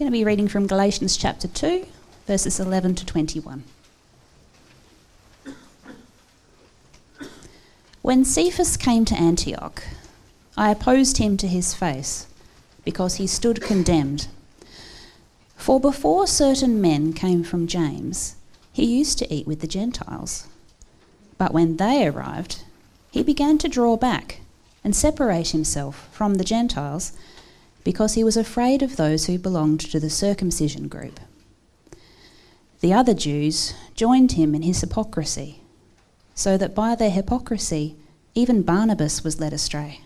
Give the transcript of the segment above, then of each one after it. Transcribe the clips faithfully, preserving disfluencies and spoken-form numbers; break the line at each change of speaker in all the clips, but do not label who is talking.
going to be reading from Galatians chapter two, verses eleven to twenty-one. When Cephas came to Antioch, I opposed him to his face, because he stood condemned. For before certain men came from James, he used to eat with the Gentiles. But when they arrived, he began to draw back and separate himself from the Gentiles, because he was afraid of those who belonged to the circumcision group. The other Jews joined him in his hypocrisy, so that by their hypocrisy even Barnabas was led astray.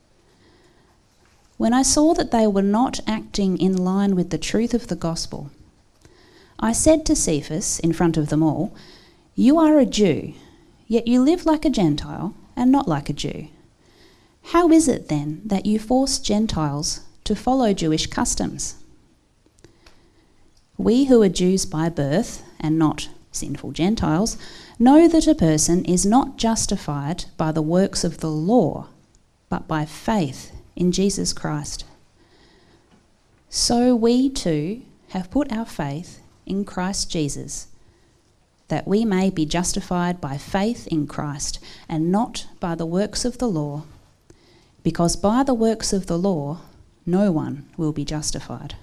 When I saw that they were not acting in line with the truth of the gospel, I said to Cephas in front of them all, "You are a Jew, yet you live like a Gentile and not like a Jew. How is it then that you force Gentiles to follow Jewish customs? We who are Jews by birth and not sinful Gentiles know that a person is not justified by the works of the law, but by faith in Jesus Christ. So we too have put our faith in Christ Jesus, that we may be justified by faith in Christ and not by the works of the law, because by the works of the law no one will be justified.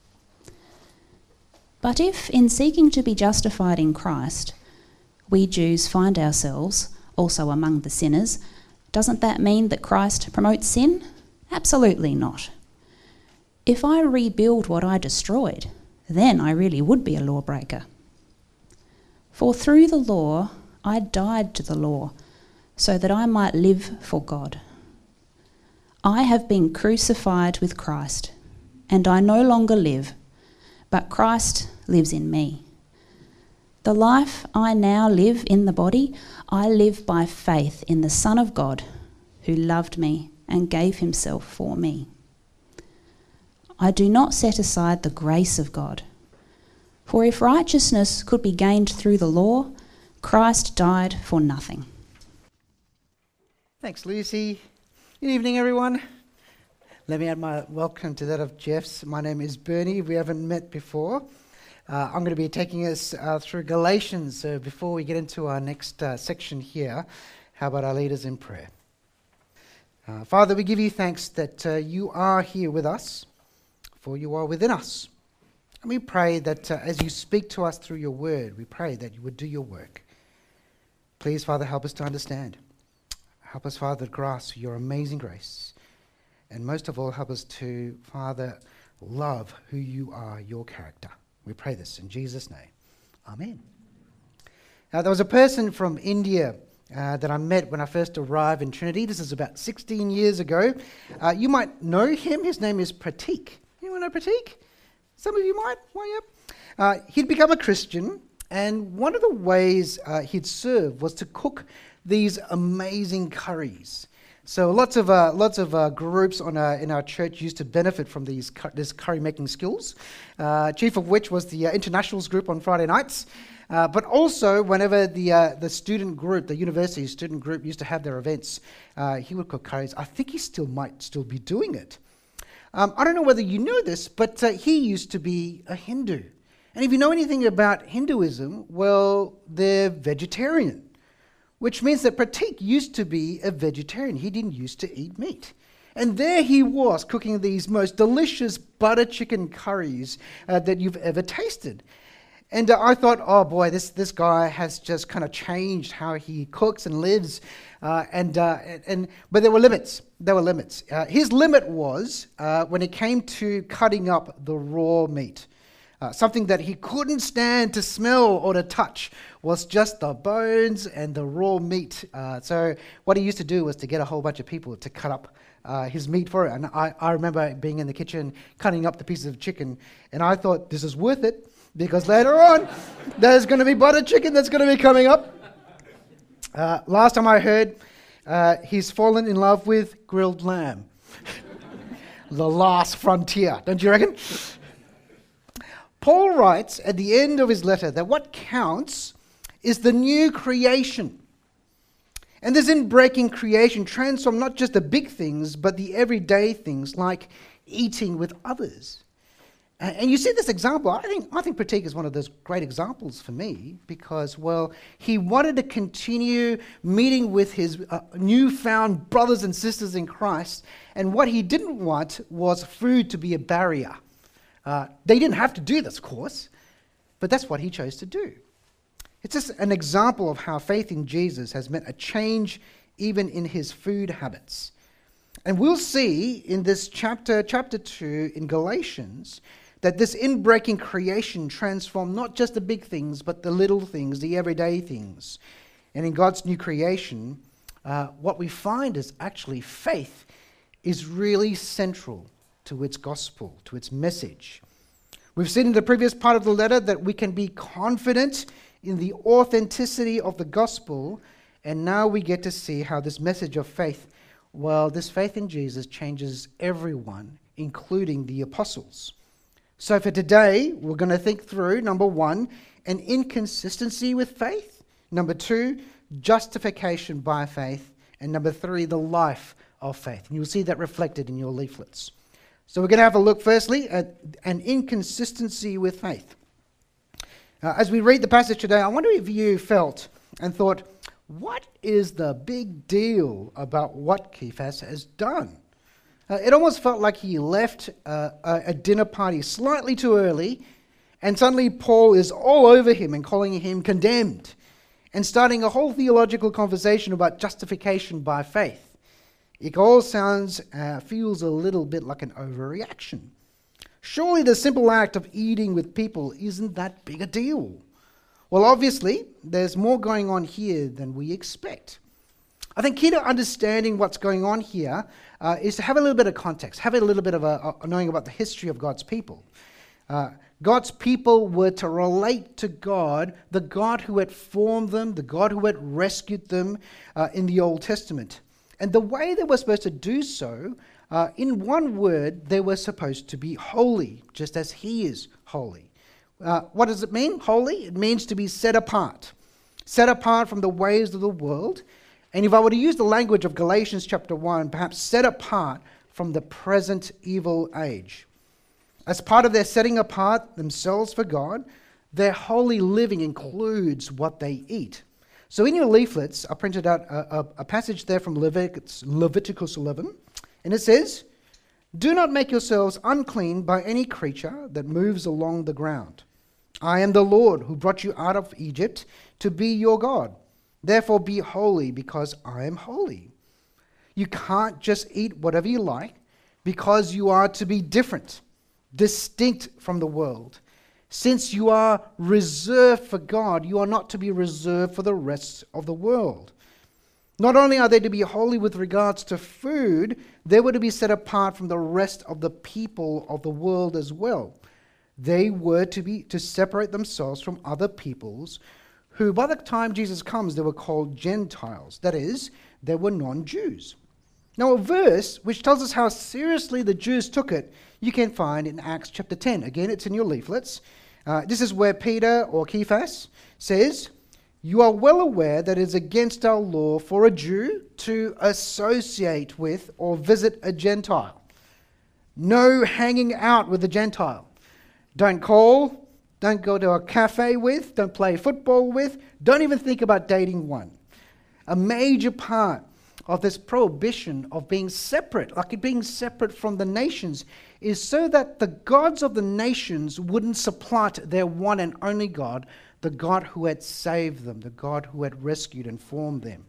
But if, in seeking to be justified in Christ, we Jews find ourselves also among the sinners, doesn't that mean that Christ promotes sin? Absolutely not. If I rebuild what I destroyed, then I really would be a lawbreaker. For through the law I died to the law, so that I might live for God. I have been crucified with Christ, and I no longer live, but Christ lives in me. The life I now live in the body, I live by faith in the Son of God, who loved me and gave himself for me. I do not set aside the grace of God. For if righteousness could be gained through the law, Christ died for nothing."
Thanks, Lucy. Good evening, everyone. Let me add my welcome to that of Jeff's. My name is Bernie. If we haven't met before, uh, I'm going to be taking us uh, through Galatians. So before we get into our next uh, section here, how about our leaders in prayer? Uh, Father, we give you thanks that uh, you are here with us, for you are within us. And we pray that uh, as you speak to us through your word, we pray that you would do your work. Please, Father, help us to understand. Help us, Father, to grasp your amazing grace. And most of all, help us to, Father, love who you are, your character. We pray this in Jesus' name. Amen. Now, there was a person from India uh, that I met when I first arrived in Trinity. This is about sixteen years ago. Uh, you might know him. His name is Pratik. Anyone know Pratik? Some of you might. Why, yep. Uh, he'd become a Christian, and one of the ways uh, he'd serve was to cook these amazing curries. So lots of uh, lots of uh, groups on uh, in our church used to benefit from these cu- this curry making skills. Uh, chief of which was the uh, internationals group on Friday nights, uh, but also whenever the uh, the student group, the university student group, used to have their events, uh, he would cook curries. I think he still might still be doing it. Um, I don't know whether you know this, but uh, he used to be a Hindu. And if you know anything about Hinduism, well, they're vegetarian, which means that Pratik used to be a vegetarian. He didn't used to eat meat. And there he was cooking these most delicious butter chicken curries uh, that you've ever tasted. And uh, I thought, oh boy, this, this guy has just kind of changed how he cooks and lives. Uh, and, uh, and, and But there were limits. There were limits. Uh, his limit was uh, when it came to cutting up the raw meat. Uh, something that he couldn't stand to smell or to touch was just the bones and the raw meat. Uh, so what he used to do was to get a whole bunch of people to cut up uh, his meat for it. And I, I remember being in the kitchen, cutting up the pieces of chicken, and I thought, this is worth it, because later on, there's going to be butter chicken that's going to be coming up. Uh, last time I heard, uh, he's fallen in love with grilled lamb. The last frontier, don't you reckon? Paul writes at the end of his letter that what counts is the new creation. And this in-breaking creation transforms not just the big things, but the everyday things like eating with others. And and you see this example. I think I think Pratik is one of those great examples for me because, well, he wanted to continue meeting with his uh, newfound brothers and sisters in Christ, and what he didn't want was food to be a barrier. Uh, they didn't have to do this, of course, but that's what he chose to do. It's just an example of how faith in Jesus has meant a change even in his food habits. And we'll see in this chapter, chapter two in Galatians, that this inbreaking creation transformed not just the big things, but the little things, the everyday things. And in God's new creation, uh, what we find is actually faith is really central to its gospel, to its message. We've seen in the previous part of the letter that we can be confident in the authenticity of the gospel, and now we get to see how this message of faith, well, this faith in Jesus changes everyone, including the apostles. So for today, we're going to think through, number one, an inconsistency with faith. Number two, justification by faith. And number three, the life of faith. And you'll see that reflected in your leaflets. So we're going to have a look, firstly, at an inconsistency with faith. Uh, as we read the passage today, I wonder if you felt and thought, what is the big deal about what Cephas has done? Uh, it almost felt like he left uh, a, a dinner party slightly too early, and suddenly Paul is all over him and calling him condemned, and starting a whole theological conversation about justification by faith. It all sounds, uh, feels a little bit like an overreaction. Surely the simple act of eating with people isn't that big a deal. Well, obviously, there's more going on here than we expect. I think key to understanding what's going on here uh, is to have a little bit of context, have a little bit of a, a knowing about the history of God's people. Uh, God's people were to relate to God, the God who had formed them, the God who had rescued them uh, in the Old Testament. And the way they were supposed to do so, uh, in one word, they were supposed to be holy, just as He is holy. Uh, what does it mean, holy? It means to be set apart, set apart from the ways of the world. And if I were to use the language of Galatians chapter one, perhaps set apart from the present evil age. As part of their setting apart themselves for God, their holy living includes what they eat. So in your leaflets, I printed out a, a, a passage there from Leviticus, Leviticus eleven, and it says, "Do not make yourselves unclean by any creature that moves along the ground. I am the Lord who brought you out of Egypt to be your God. Therefore be holy because I am holy." You can't just eat whatever you like because you are to be different, distinct from the world. Since you are reserved for God, you are not to be reserved for the rest of the world. Not only are they to be holy with regards to food, they were to be set apart from the rest of the people of the world as well. They were to be to separate themselves from other peoples who, by the time Jesus comes, they were called Gentiles. That is, they were non-Jews. Now, a verse which tells us how seriously the Jews took it, you can find in Acts chapter ten. Again, it's in your leaflets. Uh, this is where Peter, or Cephas, says, "You are well aware that it is against our law for a Jew to associate with or visit a Gentile. No hanging out with a Gentile. Don't call, don't go to a cafe with, don't play football with, don't even think about dating one." A major part of this prohibition of being separate, like it being separate from the nations, is so that the gods of the nations wouldn't supplant their one and only God, the God who had saved them, the God who had rescued and formed them.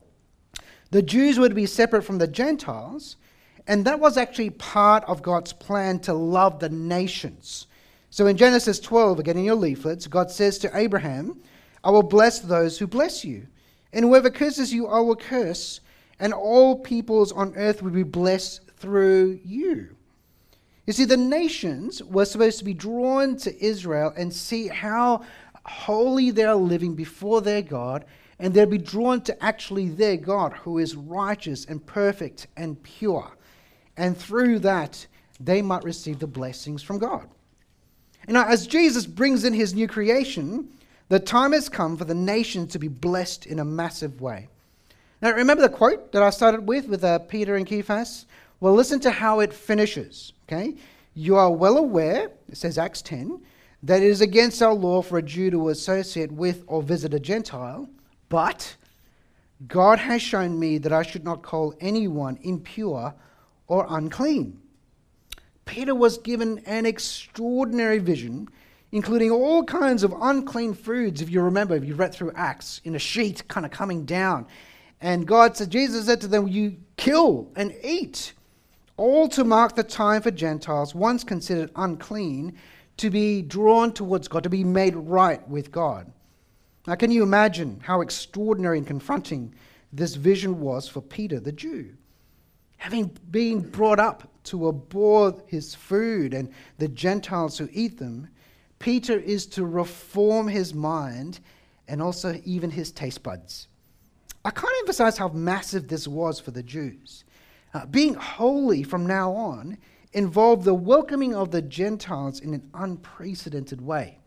The Jews were to be separate from the Gentiles, and that was actually part of God's plan to love the nations. So in Genesis twelve, again in your leaflets, God says to Abraham, "I will bless those who bless you, and whoever curses you I will curse, and all peoples on earth will be blessed through you." You see, the nations were supposed to be drawn to Israel and see how holy they are living before their God, and they'll be drawn to actually their God, who is righteous and perfect and pure. And through that, they might receive the blessings from God. And now, as Jesus brings in his new creation, the time has come for the nations to be blessed in a massive way. Now, remember the quote that I started with, with uh, Peter and Cephas? Well, listen to how it finishes, okay? You are well aware, it says Acts ten, that it is against our law for a Jew to associate with or visit a Gentile, but God has shown me that I should not call anyone impure or unclean. Peter was given an extraordinary vision, including all kinds of unclean foods, if you remember, if you read through Acts, in a sheet kind of coming down. And God said, Jesus said to them, you kill and eat, all to mark the time for Gentiles, once considered unclean, to be drawn towards God, to be made right with God. Now, can you imagine how extraordinary and confronting this vision was for Peter the Jew? Having been brought up to abhor his food and the Gentiles who eat them, Peter is to reform his mind and also even his taste buds. I can't emphasize how massive this was for the Jews. Uh, being holy from now on involved the welcoming of the Gentiles in an unprecedented way.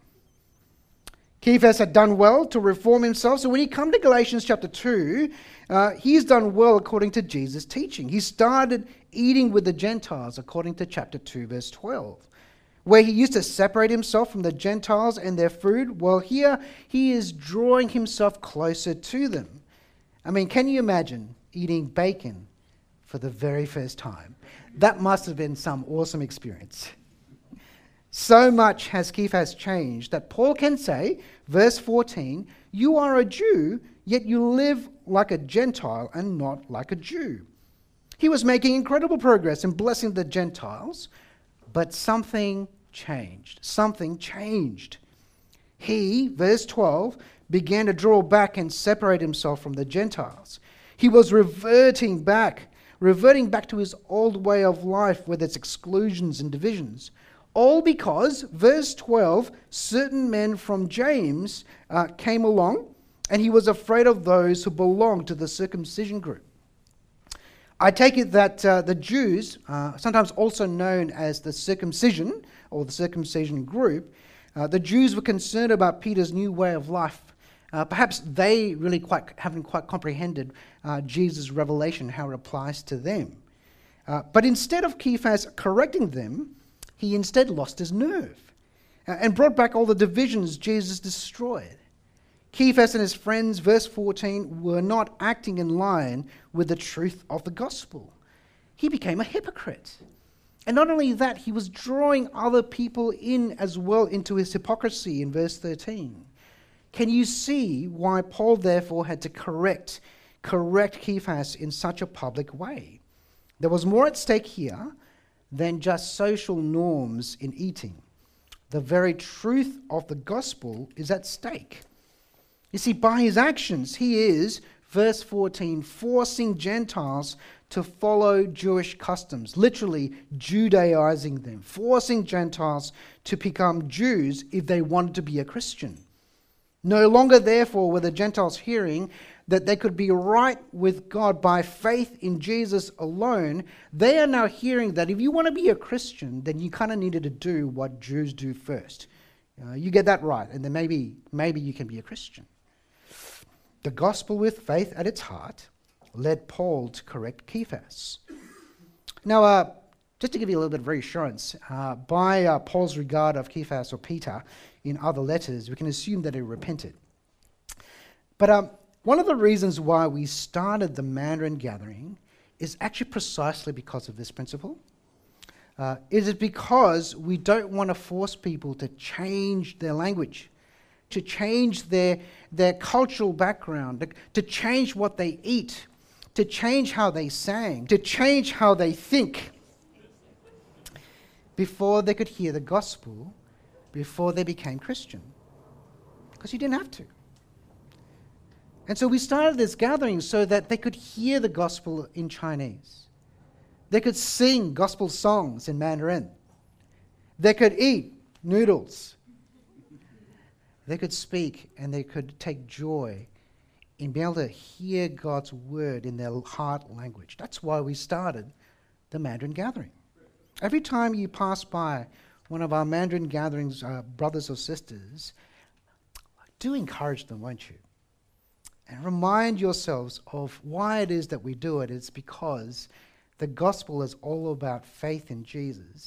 Cephas had done well to reform himself, so when you come to Galatians chapter two, uh, he's done well according to Jesus' teaching. He started eating with the Gentiles according to chapter two, verse twelve, where he used to separate himself from the Gentiles and their food. Well, here he is drawing himself closer to them. I mean, can you imagine eating bacon for the very first time? That must have been some awesome experience. So much has Cephas changed that Paul can say, verse fourteen, you are a Jew, yet you live like a Gentile and not like a Jew. He was making incredible progress in blessing the Gentiles, but something changed. Something changed. He, verse twelve, began to draw back and separate himself from the Gentiles. He was reverting back, reverting back to his old way of life with its exclusions and divisions. All because, verse twelve, certain men from James uh, came along, and he was afraid of those who belonged to the circumcision group. I take it that uh, the Jews, uh, sometimes also known as the circumcision or the circumcision group, uh, the Jews were concerned about Peter's new way of life. Uh, perhaps they really quite haven't quite comprehended uh, Jesus' revelation, how it applies to them. Uh, but instead of Cephas correcting them, he instead lost his nerve uh, and brought back all the divisions Jesus destroyed. Cephas and his friends, verse fourteen, were not acting in line with the truth of the gospel. He became a hypocrite. And not only that, he was drawing other people in as well into his hypocrisy in verse thirteen. Can you see why Paul therefore had to correct, correct Cephas in such a public way? There was more at stake here than just social norms in eating. The very truth of the gospel is at stake. You see, by his actions, he is, verse fourteen, forcing Gentiles to follow Jewish customs, literally Judaizing them, forcing Gentiles to become Jews if they wanted to be a Christian. No longer, therefore, were the Gentiles hearing that they could be right with God by faith in Jesus alone. They are now hearing that if you want to be a Christian, then you kind of needed to do what Jews do first. Uh, you get that right, and then maybe, maybe you can be a Christian. The gospel with faith at its heart led Paul to correct Cephas. Now, uh, just to give you a little bit of reassurance, uh, by uh, Paul's regard of Cephas or Peter in other letters, we can assume that he repented. But um, one of the reasons why we started the Mandarin gathering is actually precisely because of this principle. Uh, it is because we don't want to force people to change their language, to change their, their cultural background, to, to change what they eat, to change how they sang, to change how they think, before they could hear the gospel, before they became Christian. Because you didn't have to. And so we started this gathering so that they could hear the gospel in Chinese. They could sing gospel songs in Mandarin. They could eat noodles. They could speak and they could take joy in being able to hear God's word in their heart language. That's why we started the Mandarin gathering. Every time you pass by one of our Mandarin gatherings, uh, brothers or sisters, do encourage them, won't you? And remind yourselves of why it is that we do it. It's because the gospel is all about faith in Jesus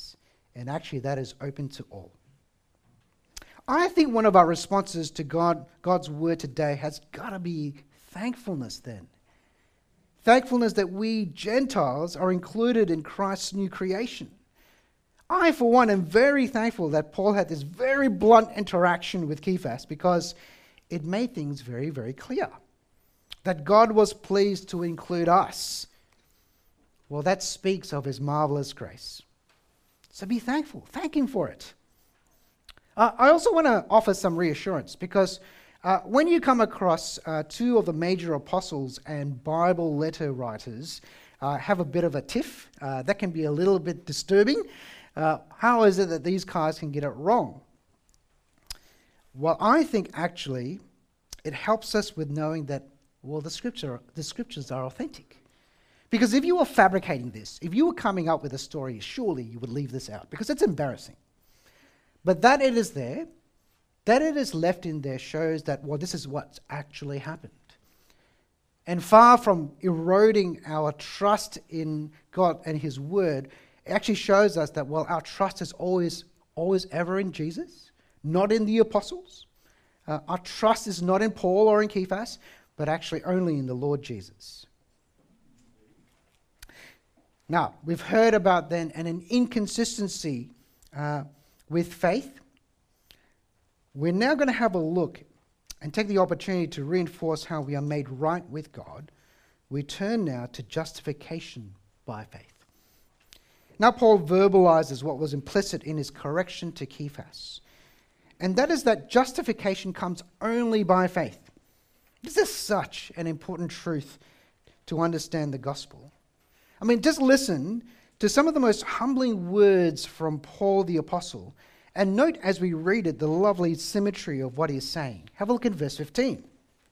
And actually, that is open to all. I think one of our responses to God, God's word today has got to be thankfulness then. Thankfulness that we Gentiles are included in Christ's new creation. I, for one, am very thankful that Paul had this very blunt interaction with Cephas, because it made things very, very clear that God was pleased to include us. Well, that speaks of his marvelous grace. So be thankful. Thank him for it. Uh, I also want to offer some reassurance, because uh, when you come across uh, two of the major apostles and Bible letter writers uh, have a bit of a tiff, uh, that can be a little bit disturbing. Uh, how is it that these guys can get it wrong? Well, I think actually it helps us with knowing that, well, the scripture, the scriptures are authentic. Because if you were fabricating this, if you were coming up with a story, surely you would leave this out, because it's embarrassing. But that it is there, that it is left in there shows that, well, this is what's actually happened. And far from eroding our trust in God and his word, it actually shows us that, well, our trust is always, always ever in Jesus, not in the apostles. Uh, our trust is not in Paul or in Cephas, but actually only in the Lord Jesus. Now, we've heard about then an, an inconsistency uh, with faith. We're now going to have a look and take the opportunity to reinforce how we are made right with God. We turn now to justification by faith. Now Paul verbalizes what was implicit in his correction to Cephas, and that is that justification comes only by faith. This is such an important truth to understand the gospel. I mean, just listen to some of the most humbling words from Paul the Apostle, and note as we read it the lovely symmetry of what he is saying. Have a look at verse fifteen.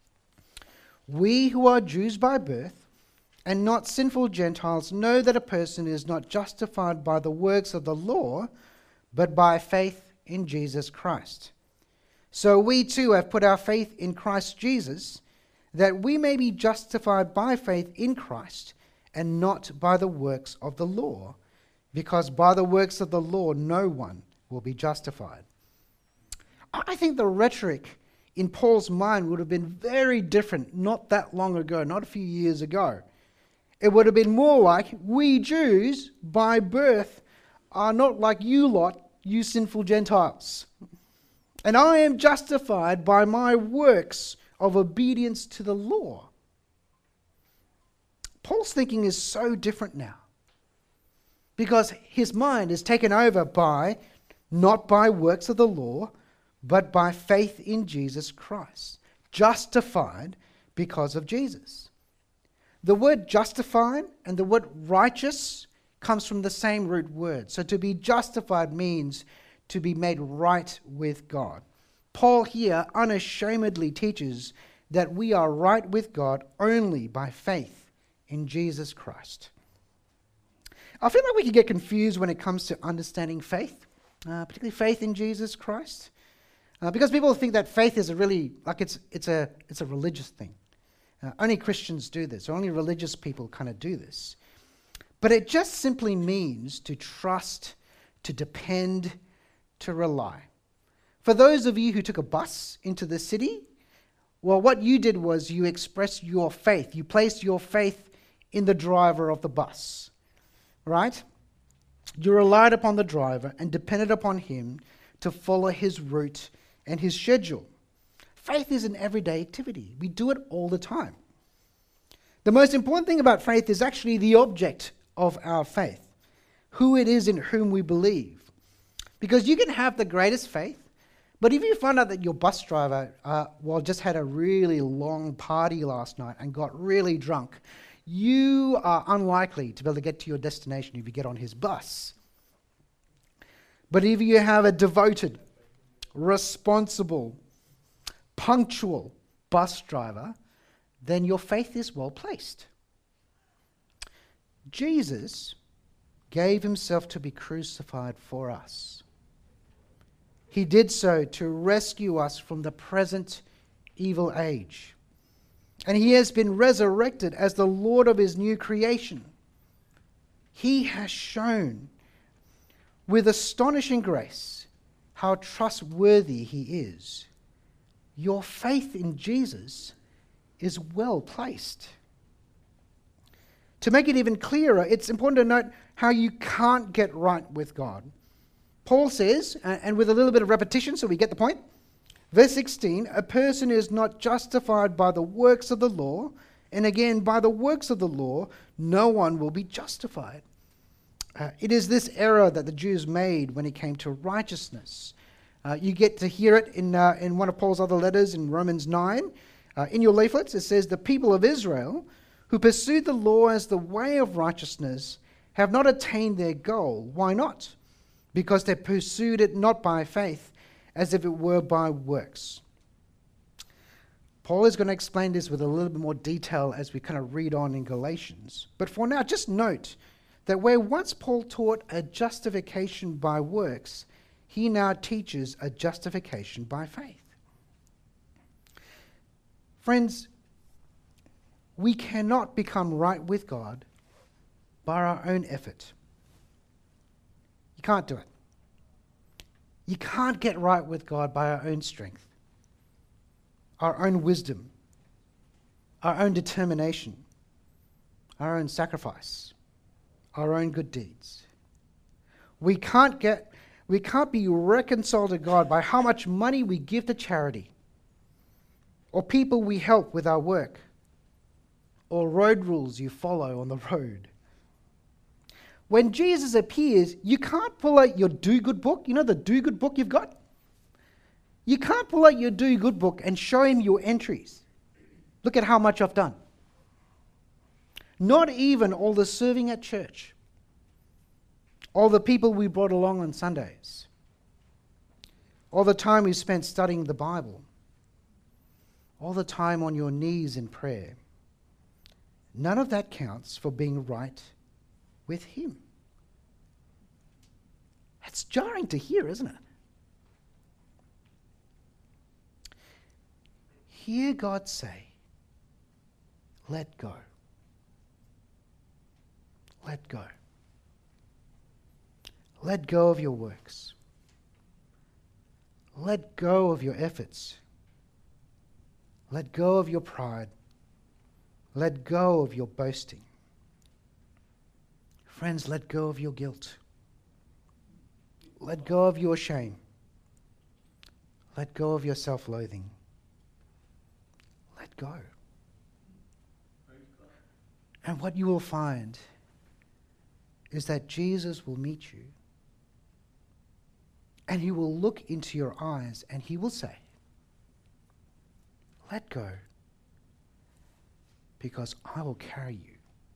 We who are Jews by birth and not sinful Gentiles know that a person is not justified by the works of the law, but by faith in Jesus Christ. So we too have put our faith in Christ Jesus, that we may be justified by faith in Christ, and not by the works of the law, because by the works of the law no one will be justified. I think the rhetoric in Paul's mind would have been very different not that long ago, not a few years ago. It would have been more like, we Jews by birth are not like you lot, you sinful Gentiles. And I am justified by my works of obedience to the law. Paul's thinking is so different now, because his mind is taken over by, not by works of the law, but by faith in Jesus Christ, justified because of Jesus. The word justified and the word righteous comes from the same root word. So to be justified means to be made right with God. Paul here unashamedly teaches that we are right with God only by faith in Jesus Christ. I feel like we can get confused when it comes to understanding faith, uh, particularly faith in Jesus Christ, uh, because people think that faith is a really, like it's it's a it's a religious thing. Uh, only Christians do this. Only religious people kind of do this. But it just simply means to trust, to depend, to rely. For those of you who took a bus into the city, well, what you did was you expressed your faith. You placed your faith in the driver of the bus, right? You relied upon the driver and depended upon him to follow his route and his schedule. Faith is an everyday activity. We do it all the time. The most important thing about faith is actually the object of our faith, who it is in whom we believe. Because you can have the greatest faith, but if you find out that your bus driver uh, well, just had a really long party last night and got really drunk, you are unlikely to be able to get to your destination if you get on his bus. But if you have a devoted, responsible, punctual bus driver, then your faith is well placed. Jesus gave himself to be crucified for us. He did so to rescue us from the present evil age. And he has been resurrected as the Lord of his new creation. He has shown with astonishing grace how trustworthy he is. Your faith in Jesus is well placed. To make it even clearer, it's important to note how you can't get right with God. Paul says, and with a little bit of repetition so we get the point, verse sixteen, a person is not justified by the works of the law, and again, by the works of the law, no one will be justified. Uh, it is this error that the Jews made when it came to righteousness. Uh, you get to hear it in, uh, in one of Paul's other letters in Romans nine. Uh, in your leaflets, it says, the people of Israel who pursued the law as the way of righteousness have not attained their goal. Why not? Because they pursued it not by faith, as if it were by works. Paul is going to explain this with a little bit more detail as we kind of read on in Galatians. But for now, just note that where once Paul taught a justification by works, he now teaches a justification by faith. Friends, we cannot become right with God by our own effort. You can't do it. You can't get right with God by our own strength, our own wisdom, our own determination, our own sacrifice, our own good deeds. We can't get, we can't be reconciled to God by how much money we give to charity, or people we help with our work, or road rules you follow on the road. When Jesus appears, you can't pull out your do-good book. You know the do-good book you've got? You can't pull out your do-good book and show him your entries. Look at how much I've done. Not even all the serving at church, all the people we brought along on Sundays, all the time we spent studying the Bible, all the time on your knees in prayer. None of that counts for being right with him. That's jarring to hear, isn't it? Hear God say, let go. Let go. Let go of your works. Let go of your efforts. Let go of your pride. Let go of your boasting. Friends, let go of your guilt. Let go of your shame. Let go of your self-loathing. Let go. And what you will find is that Jesus will meet you, and he will look into your eyes and he will say, let go, because I will carry you.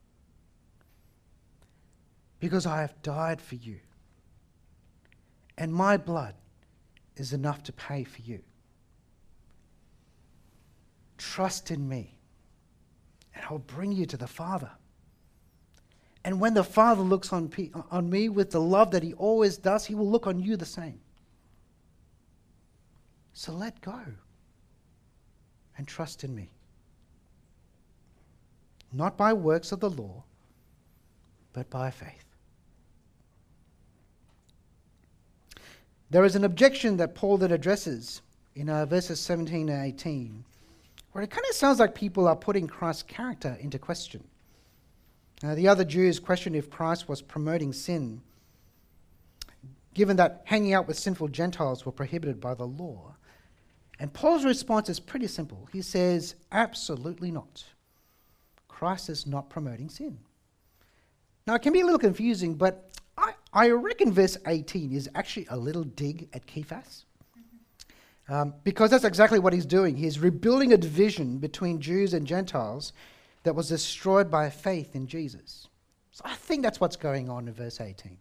Because I have died for you. And my blood is enough to pay for you. Trust in me, and I'll bring you to the Father. And when the Father looks on, pe- on me with the love that he always does, he will look on you the same. So let go and trust in me. Not by works of the law, but by faith. There is an objection that Paul then addresses in uh, verses seventeen and eighteen, where it kind of sounds like people are putting Christ's character into question. Now, the other Jews questioned if Christ was promoting sin, given that hanging out with sinful Gentiles were prohibited by the law. And Paul's response is pretty simple. He says, absolutely not. Christ is not promoting sin. Now, it can be a little confusing, but I, I reckon verse eighteen is actually a little dig at Cephas. Um, because that's exactly what he's doing. He's rebuilding a division between Jews and Gentiles that was destroyed by faith in Jesus. So I think that's what's going on in verse eighteen.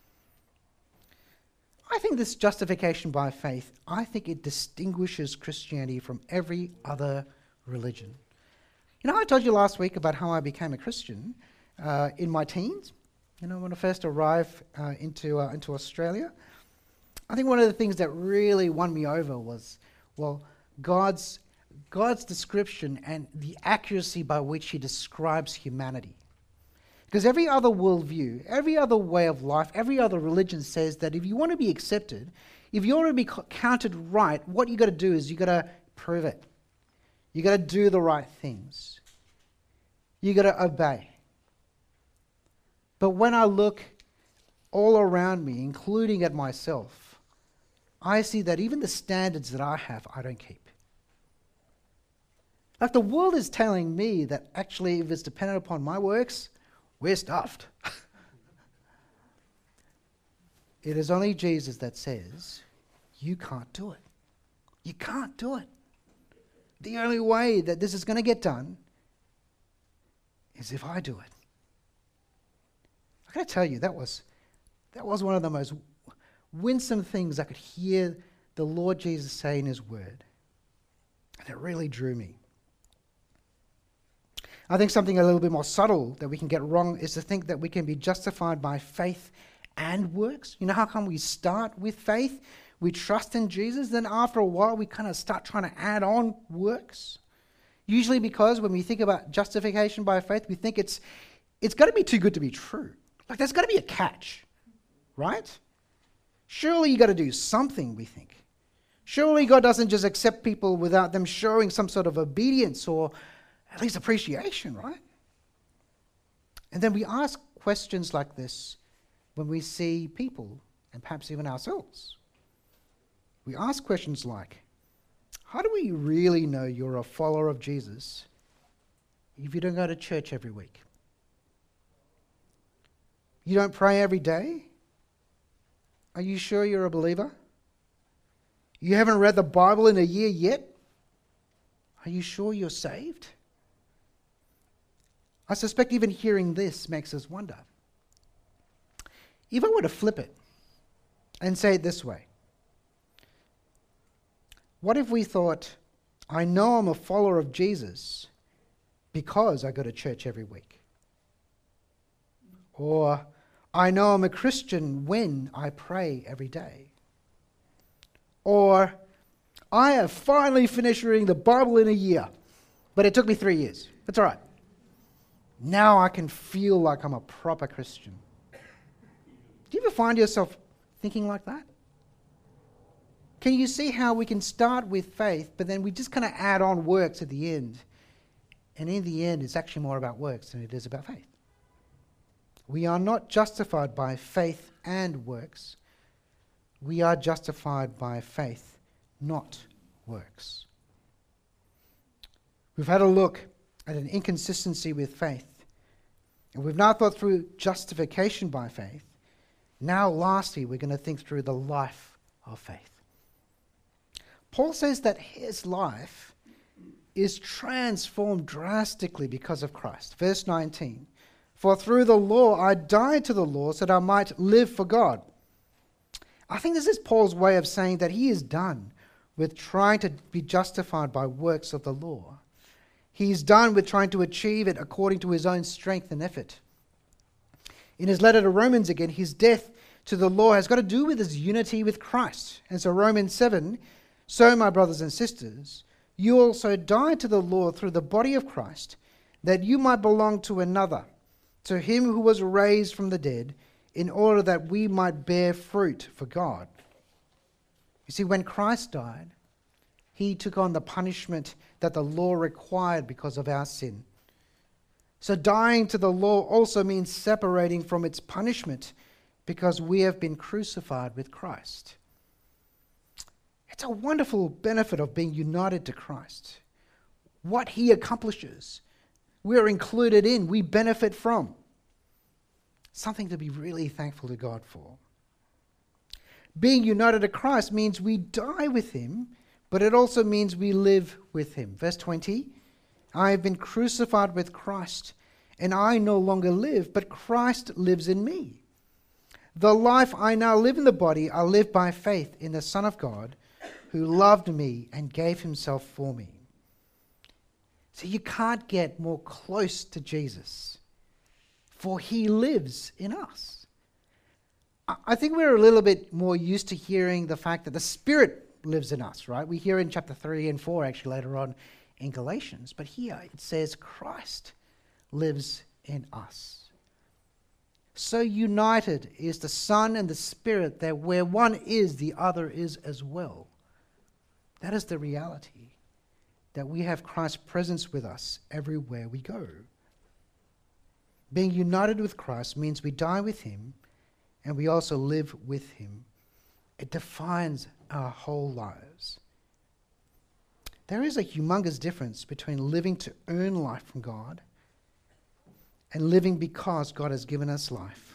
I think this justification by faith, I think it distinguishes Christianity from every other religion. You know, I told you last week about how I became a Christian uh, in my teens. You know, when I first arrived uh, into uh, into Australia, I think one of the things that really won me over was, well, God's God's description and the accuracy by which he describes humanity. Because every other worldview, every other way of life, every other religion says that if you want to be accepted, if you want to be counted right, what you got to do is you got to prove it. You got to do the right things. You got to obey. But when I look all around me, including at myself, I see that even the standards that I have, I don't keep. Like the world is telling me that actually if it's dependent upon my works, we're stuffed. It is only Jesus that says, you can't do it. You can't do it. The only way that this is going to get done is if I do it. I got to tell you, that was, that was one of the most winsome things I could hear the Lord Jesus say in his word. And it really drew me. I think something a little bit more subtle that we can get wrong is to think that we can be justified by faith and works. You know how come we start with faith? We trust in Jesus, then after a while we kind of start trying to add on works. Usually because when we think about justification by faith, we think it's it's got to be too good to be true. Like there's got to be a catch, right? Surely you got to do something, we think. Surely God doesn't just accept people without them showing some sort of obedience or at least appreciation, right? And then we ask questions like this when we see people and perhaps even ourselves. We ask questions like, how do we really know you're a follower of Jesus if you don't go to church every week? You don't pray every day? Are you sure you're a believer? You haven't read the Bible in a year yet? Are you sure you're saved? I suspect even hearing this makes us wonder. If I were to flip it and say it this way, what if we thought, I know I'm a follower of Jesus because I go to church every week? Or, I know I'm a Christian when I pray every day. Or, I have finally finished reading the Bible in a year, but it took me three years. That's all right. Now I can feel like I'm a proper Christian. Do you ever find yourself thinking like that? Can you see how we can start with faith, but then we just kind of add on works at the end? And in the end, it's actually more about works than it is about faith. We are not justified by faith and works. We are justified by faith, not works. We've had a look at an inconsistency with faith. And we've now thought through justification by faith. Now, lastly, we're going to think through the life of faith. Paul says that his life is transformed drastically because of Christ. Verse nineteen, for through the law I died to the law so that I might live for God. I think this is Paul's way of saying that he is done with trying to be justified by works of the law. He's done with trying to achieve it according to his own strength and effort. In his letter to Romans again, his death to the law has got to do with his unity with Christ. And so Romans seven, so my brothers and sisters, you also died to the law through the body of Christ, that you might belong to another, to him who was raised from the dead, in order that we might bear fruit for God. You see, when Christ died, he took on the punishment that the law required because of our sin. So dying to the law also means separating from its punishment because we have been crucified with Christ. It's a wonderful benefit of being united to Christ. What he accomplishes, we're included in, we benefit from. Something to be really thankful to God for. Being united to Christ means we die with him, but it also means we live with him. Verse twenty, I have been crucified with Christ, and I no longer live, but Christ lives in me. The life I now live in the body, I live by faith in the Son of God, who loved me and gave himself for me. So you can't get more close to Jesus, for he lives in us. I think we're a little bit more used to hearing the fact that the Spirit lives in us, right? We hear in chapter three and four actually later on in Galatians, but here it says Christ lives in us. So united is the Son and the Spirit that where one is, the other is as well. That is the reality, that we have Christ's presence with us everywhere we go. Being united with Christ means we die with him and we also live with him. It defines our whole lives. There is a humongous difference between living to earn life from God and living because God has given us life.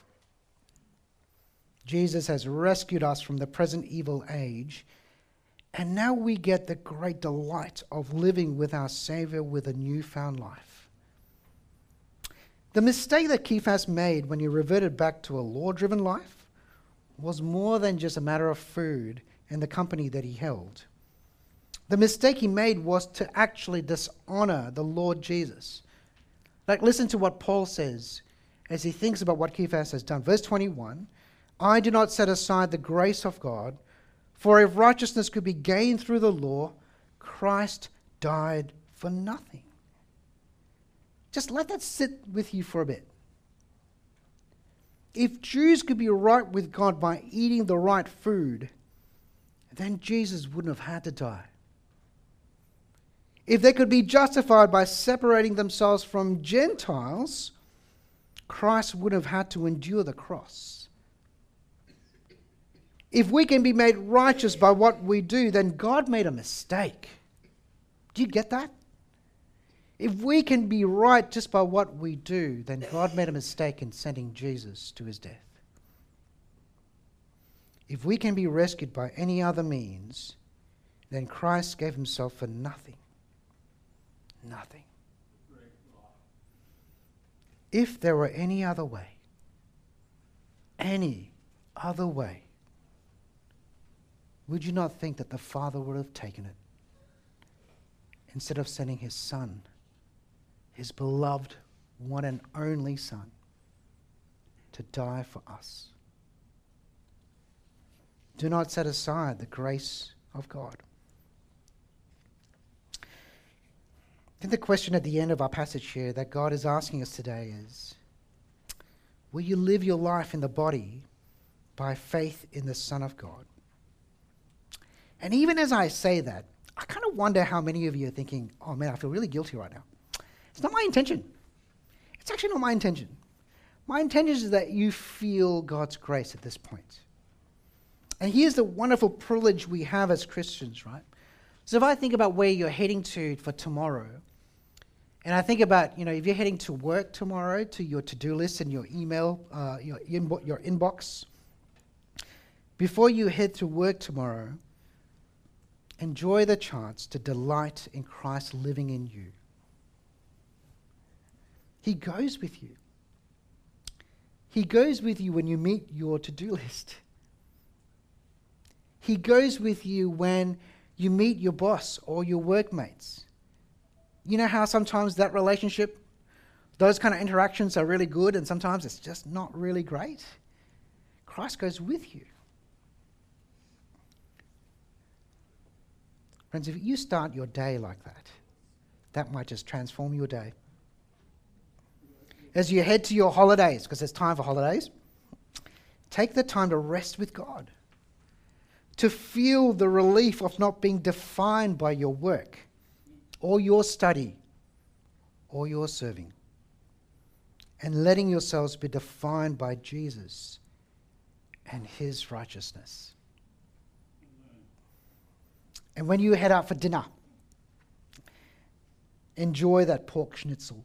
Jesus has rescued us from the present evil age, and now we get the great delight of living with our Savior with a newfound life. The mistake that Cephas made when he reverted back to a law-driven life was more than just a matter of food and the company that he held. The mistake he made was to actually dishonor the Lord Jesus. Like, listen to what Paul says as he thinks about what Cephas has done. Verse twenty-one, I do not set aside the grace of God, for if righteousness could be gained through the law, Christ died for nothing. Just let that sit with you for a bit. If Jews could be right with God by eating the right food, then Jesus wouldn't have had to die. If they could be justified by separating themselves from Gentiles, Christ would have had to endure the cross. If we can be made righteous by what we do, then God made a mistake. Do you get that? If we can be right just by what we do, then God made a mistake in sending Jesus to his death. If we can be rescued by any other means, then Christ gave himself for nothing. Nothing. If there were any other way, any other way, would you not think that the Father would have taken it instead of sending his Son, his beloved one and only Son, to die for us? Do not set aside the grace of God. I think the question at the end of our passage here that God is asking us today is, will you live your life in the body by faith in the Son of God? And even as I say that, I kind of wonder how many of you are thinking, oh man, I feel really guilty right now. It's not my intention. It's actually not my intention. My intention is that you feel God's grace at this point. And here's the wonderful privilege we have as Christians, right? So if I think about where you're heading to for tomorrow, and I think about, you know, if you're heading to work tomorrow, to your to-do list and your email, uh, your, inbo- your inbox, before you head to work tomorrow, enjoy the chance to delight in Christ living in you. He goes with you. He goes with you when you meet your to-do list. He goes with you when you meet your boss or your workmates. You know how sometimes that relationship, those kind of interactions are really good and sometimes it's just not really great? Christ goes with you. Friends, if you start your day like that, that might just transform your day. As you head to your holidays, because it's time for holidays, take the time to rest with God, to feel the relief of not being defined by your work or your study or your serving, and letting yourselves be defined by Jesus and his righteousness. And when you head out for dinner, enjoy that pork schnitzel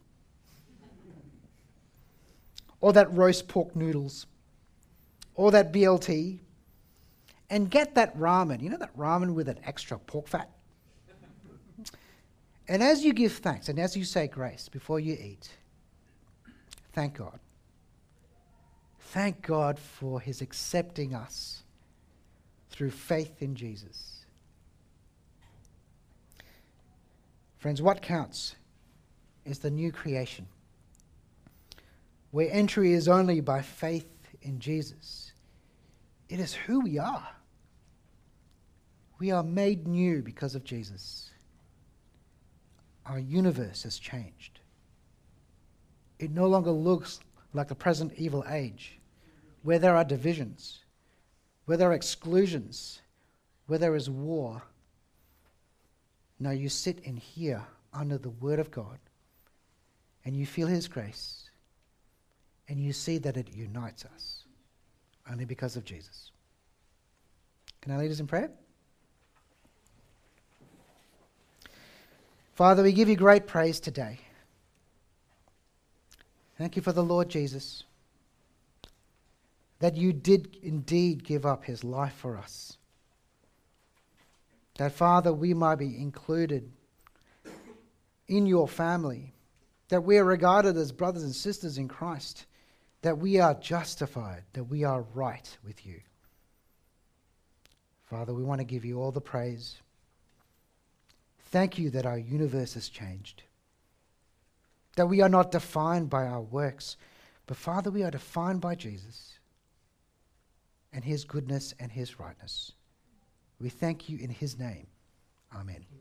or that roast pork noodles or that B L T, and get that ramen. You know that ramen with an extra pork fat? And as you give thanks and as you say grace before you eat, thank God. Thank God for his accepting us through faith in Jesus. Friends, what counts is the new creation, where entry is only by faith in Jesus. It is who we are. We are made new because of Jesus. Our universe has changed. It no longer looks like the present evil age, where there are divisions, where there are exclusions, where there is war. No, you sit in here under the Word of God, and you feel His grace, and you see that it unites us, only because of Jesus. Can I lead us in prayer? Father, we give you great praise today. Thank you for the Lord Jesus, that you did indeed give up his life for us. That, Father, we might be included in your family, that we are regarded as brothers and sisters in Christ, that we are justified, that we are right with you. Father, we want to give you all the praise. Thank you that our universe has changed, that we are not defined by our works, but Father, we are defined by Jesus and his goodness and his rightness. We thank you in his name. Amen.